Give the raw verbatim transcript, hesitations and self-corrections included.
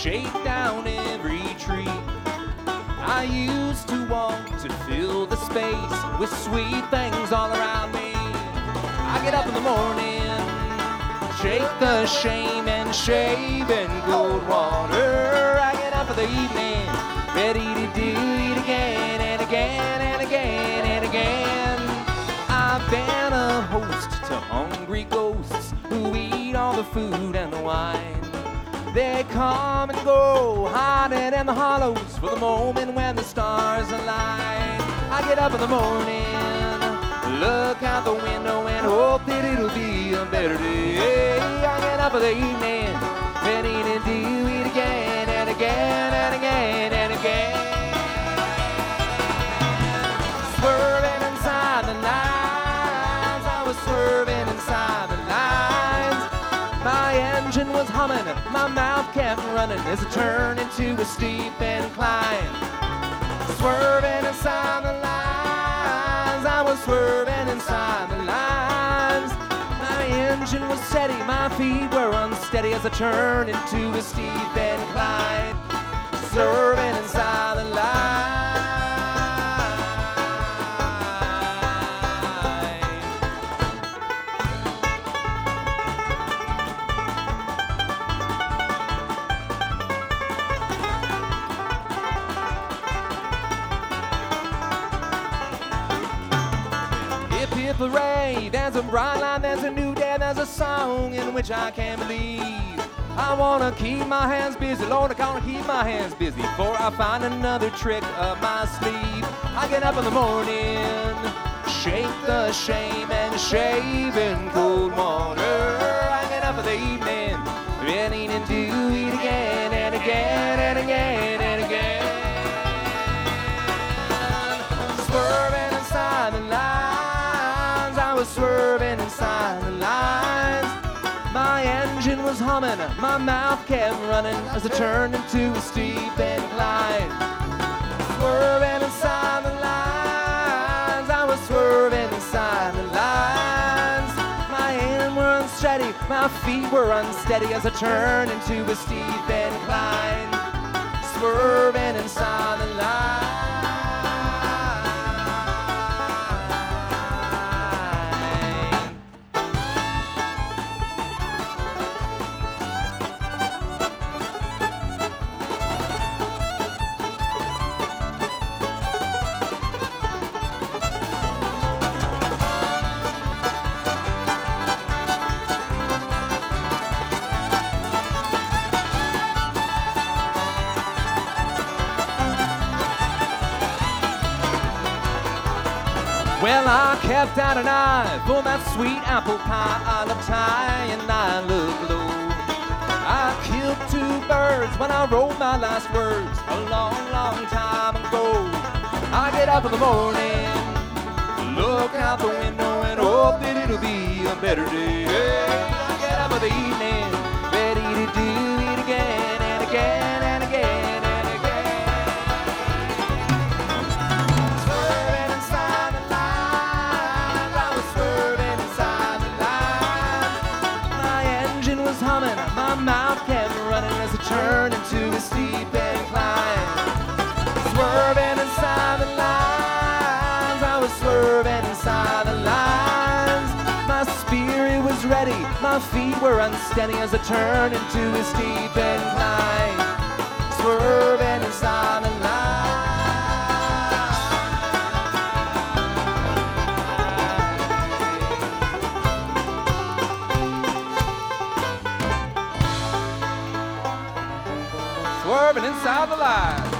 shake down every tree. I used to want to fill the space with sweet things all around me. I get up in the morning, shake the shame and shave in cold water. I get up for the evening, ready to do it again and again and again and again. I've been a host to hungry ghosts who eat all the food and the wine. They come and go, hiding in the hollows for the moment when the stars align. I get up in the morning, look out the window and hope that it'll be a better day. I get up in the evening, ready to do it again and again and again and again. Swerving inside the lines, I was swerving inside the lines. My engine was humming, my mouth kept running as it turned into a steep incline. Swerving inside the lines, I was swerving inside the lines. My engine was steady, my feet were unsteady as I turned into a steep incline. Swerving inside the lines. Hip hooray, there's a bright light, there's a new day, there's a song in which I can't believe. I wanna keep my hands busy, Lord, I gotta keep my hands busy before I find another trick up my sleeve. I get up in the morning, shake the shame and shave in cold water. I get up in the evening, ready to do it again and again and again and again. Swerving inside the lines, I was swerving inside the lines. My engine was humming, my mouth kept running as I turned into a steep incline. Swerving inside the lines, I was swerving inside the lines. My hands were unsteady, my feet were unsteady as I turned into a steep incline. Swerving inside the lines. Well, I kept out an eye for that sweet apple pie. I looked high and I looked low. I killed two birds when I wrote my last words a long, long time ago. I get up in the morning, look out the window and hope that it'll be a better day. I get up in the evening, ready to do it again and again and again. Humming, my mouth kept running as it turned into a steep incline. Swerving inside the lines, I was swerving inside the lines. My spirit was ready, my feet were unsteady as I turned into a steep incline. Swerving inside the lines. Swerving inside the line.